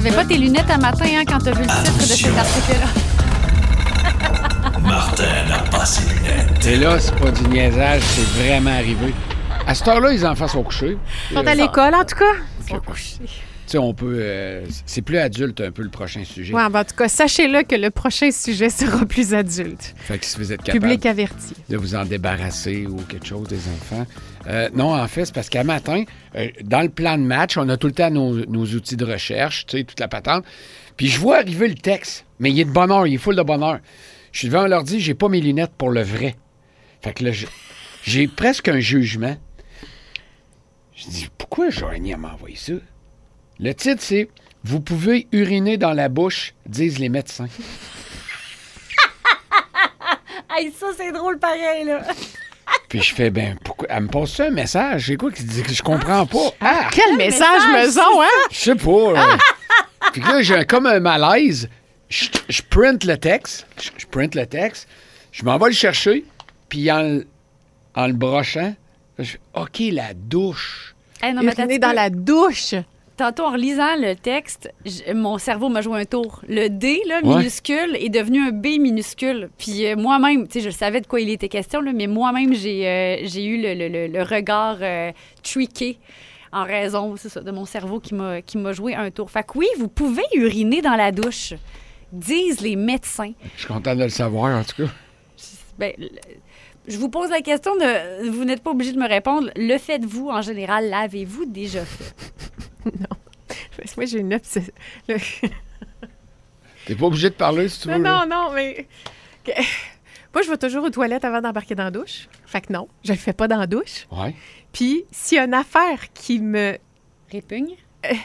T'avais pas tes lunettes à matin quand t'as vu le titre de cet article-là. Martin n'a pas ses lunettes. Et là, c'est pas du niaisage, c'est vraiment arrivé. À cette heure-là, les enfants sont couchés. Ils sont à l'école, en tout cas. Ils sont couchés. Tu sais, on peut... c'est plus adulte un peu le prochain sujet. Ouais, ben, en tout cas, sachez-le que le prochain sujet sera plus adulte. Fait que si vous êtes capable Public averti. de vous en débarrasser ou quelque chose des enfants. Non, en fait, c'est parce qu'à matin, dans le plan de match, on a tout le temps nos outils de recherche, tu sais, toute la patente. Puis je vois arriver le texte, mais il est de bonne heure, il est full de bonne heure. Je suis devant l'ordi, j'ai pas mes lunettes pour le vrai. Fait que là, j'ai presque un jugement. Je dis, pourquoi Joanie m'a envoyé ça? Le titre, c'est « Vous pouvez uriner dans la bouche, disent les médecins ». Hey, ça, c'est drôle pareil, là. Puis je fais, ben, pourquoi? Elle me pose ça un message. C'est quoi qui dit que je comprends pas? Ah! Quel message, maison, hein? Je sais pas. Là. Puis là, j'ai comme un malaise. Je print le texte. Je print le texte. Je m'en vais le chercher. Puis en le brochant, je fais, OK, la douche. Hey, non, mais Uriner dans la douche. Tantôt, en relisant le texte, mon cerveau m'a joué un tour. Le D, là, Ouais. minuscule, est devenu un B minuscule. Puis moi-même, tu sais, je savais de quoi il était question, là, mais moi-même, j'ai eu le regard triqué en raison, c'est ça, de mon cerveau qui m'a joué un tour. Fait que oui, vous pouvez uriner dans la douche, disent les médecins. Je suis content de le savoir, en tout cas. Ben, je vous pose la question, vous n'êtes pas obligé de me répondre. Le faites-vous, en général, l'avez-vous déjà fait? Non. Moi, j'ai une obsession. T'es pas obligé de parler si tu veux. là. Non, mais... Moi, je vais toujours aux toilettes avant d'embarquer dans la douche. Fait que non, je le fais pas dans la douche. Ouais. Puis, s'il y a une affaire qui me... Répugne?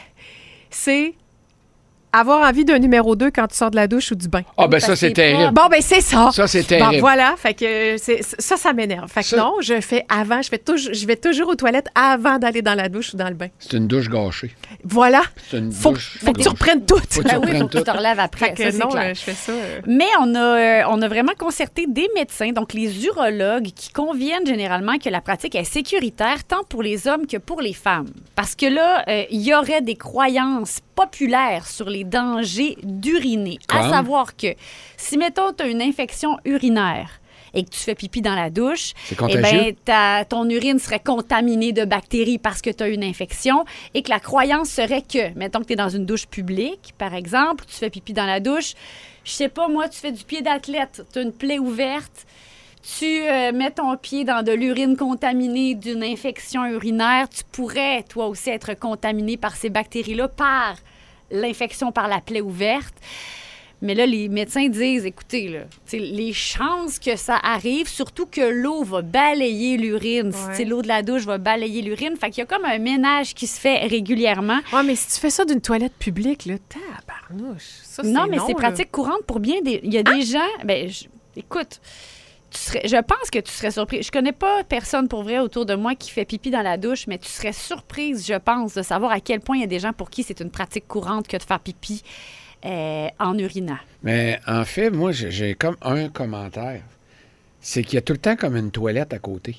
c'est avoir envie d'un numéro 2 quand tu sors de la douche ou du bain. Ah, ben ça, Parce c'est qu'il est terrible. Bon, ben c'est ça. Ça, c'est Bon, terrible. voilà. Fait que ça m'énerve. Fait que Ça- non, je fais avant. Je vais toujours aux toilettes avant d'aller dans la douche ou dans le bain. C'est une douche gâchée. Voilà. C'est une Faut douche. que tu gâchée. reprennes tout. Faut que tu Ben oui, reprennes faut que tu tout. te relèves après. Fait que Ça, c'est non, clair. je fais ça. Mais on a vraiment concerté des médecins, donc les urologues, qui conviennent généralement que la pratique est sécuritaire tant pour les hommes que pour les femmes. Parce que là, il y aurait des croyances populaires sur les dangers d'uriner. À Comme? savoir que si, mettons, tu as une infection urinaire et que tu fais pipi dans la douche, C'est contagieux? ton urine serait contaminée de bactéries parce que tu as une infection et que la croyance serait que, mettons que tu es dans une douche publique, par exemple, tu fais pipi dans la douche, je sais pas, moi, tu fais du pied d'athlète, tu as une plaie ouverte, tu mets ton pied dans de l'urine contaminée d'une infection urinaire, tu pourrais, toi aussi, être contaminé par ces bactéries-là par l'infection par la plaie ouverte. Mais là, les médecins disent, écoutez, là, les chances que ça arrive, surtout que l'eau va balayer l'urine, Ouais. l'eau de la douche va balayer l'urine, fait qu'il y a comme un ménage qui se fait régulièrement. Ouais, mais si tu fais ça d'une toilette publique, là, tabarnouche. Ça, Non, mais c'est là. pratique courante pour bien des... Il y a des gens... Ben, écoute, je pense que tu serais surpris. Je connais pas personne pour vrai autour de moi qui fait pipi dans la douche, mais tu serais surprise, je pense, de savoir à quel point il y a des gens pour qui c'est une pratique courante que de faire pipi en urinant. Mais en fait, moi, j'ai comme un commentaire. C'est qu'il y a tout le temps comme une toilette à côté.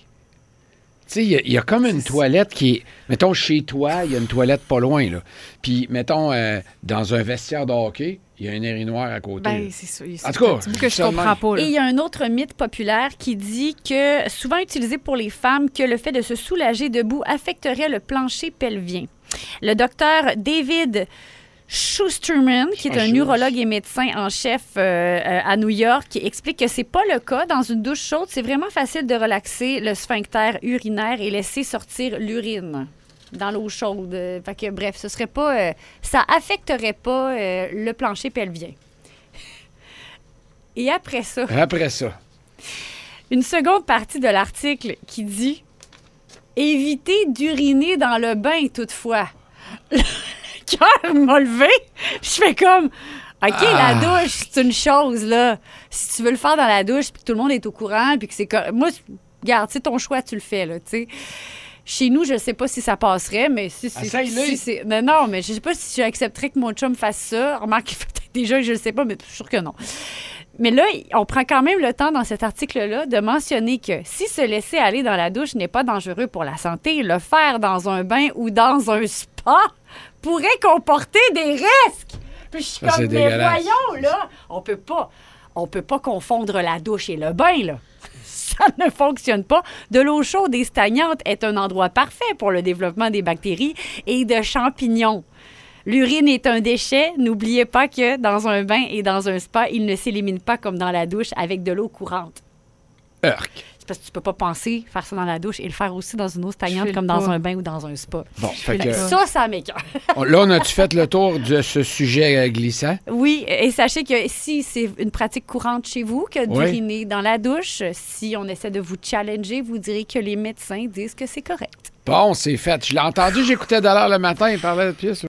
Tu sais, il y a comme une toilette qui est... Mettons, chez toi, il y a une toilette pas loin, là. Puis, mettons, dans un vestiaire de hockey, il y a un urinoir à côté. Ben, là. c'est ça. En tout cas, C'est que je seulement- comprends pas, là. Et il y a un autre mythe populaire qui dit que, souvent utilisé pour les femmes, que le fait de se soulager debout affecterait le plancher pelvien. Le docteur David Schusterman, qui est un Schuster. urologue et médecin en chef à New York, qui explique que c'est pas le cas. Dans une douche chaude, c'est vraiment facile de relaxer le sphincter urinaire et laisser sortir l'urine dans l'eau chaude. Fait que, bref, ce serait pas... ça affecterait pas le plancher pelvien. Et après ça, Après ça. une seconde partie de l'article qui dit « Évitez d'uriner dans le bain, toutefois. » Le cœur m'a levé. Je fais comme « OK, la douche, c'est une chose, là. Si tu veux le faire dans la douche, puis que tout le monde est au courant, puis que c'est... Moi, regarde, c'est ton choix, tu le fais, là, tu sais. Chez nous, je ne sais pas si ça passerait, mais si c'est... Essaye-le. Si c'est... Non, mais je ne sais pas si j'accepterais que mon chum fasse ça. Remarque, peut-être déjà, je ne sais pas, mais je suis sûre que non. Mais là, on prend quand même le temps dans cet article-là de mentionner que si se laisser aller dans la douche n'est pas dangereux pour la santé, le faire dans un bain ou dans un spa pourrait comporter des risques. Puis je suis Ça, c'est comme, mais dégueulasse. voyons, là, on peut pas confondre la douche et le bain, là. Ça ne fonctionne pas. De l'eau chaude et stagnante est un endroit parfait pour le développement des bactéries et de champignons. L'urine est un déchet. N'oubliez pas que dans un bain et dans un spa, il ne s'élimine pas comme dans la douche avec de l'eau courante. Urk. C'est parce que tu peux pas penser faire ça dans la douche et le faire aussi dans une eau stagnante file comme dans pas. un bain ou dans un spa. Bon, fait que, Ça m'écoeure. là, on a-tu fait le tour de ce sujet glissant? Oui, et sachez que si c'est une pratique courante chez vous que d'uriner dans la douche, si on essaie de vous challenger, vous direz que les médecins disent que c'est correct. Bon, c'est fait. Je l'ai entendu, j'écoutais d'ailleurs le matin, il parlait de pièces.